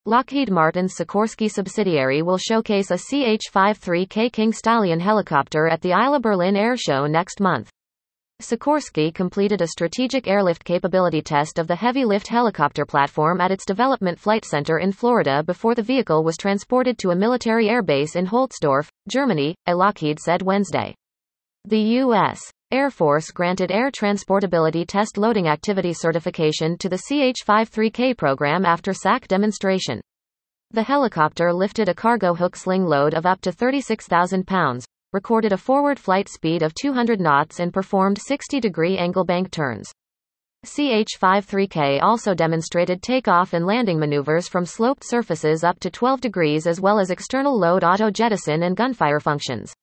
Lockheed Martin's Sikorsky subsidiary will showcase a CH-53K King Stallion helicopter at the ILA Berlin Air Show next month. Sikorsky completed a strategic airlift capability test of the heavy-lift helicopter platform at its Development Flight Center in Florida before the vehicle was transported to a military airbase in Holzdorf, Germany, Lockheed said Wednesday. The U.S. Air Force granted Air Transportability Test Loading Activity certification to the CH-53K program after SAC demonstration. The helicopter lifted a cargo hook sling load of up to 36,000 pounds, recorded a forward flight speed of 200 knots and performed 60-degree angle bank turns. CH-53K also demonstrated takeoff and landing maneuvers from sloped surfaces up to 12 degrees as well as external load auto jettison and gunfire functions.